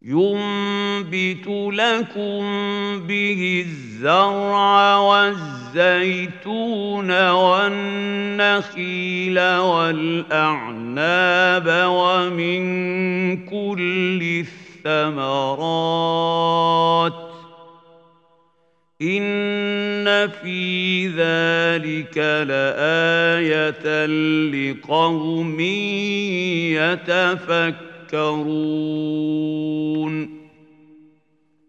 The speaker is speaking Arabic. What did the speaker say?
ينبت لكم به الزرع والزيتون والنخيل والأعناب ومن كل الثمرات إن في ذلك لآية لقوم يتفكرون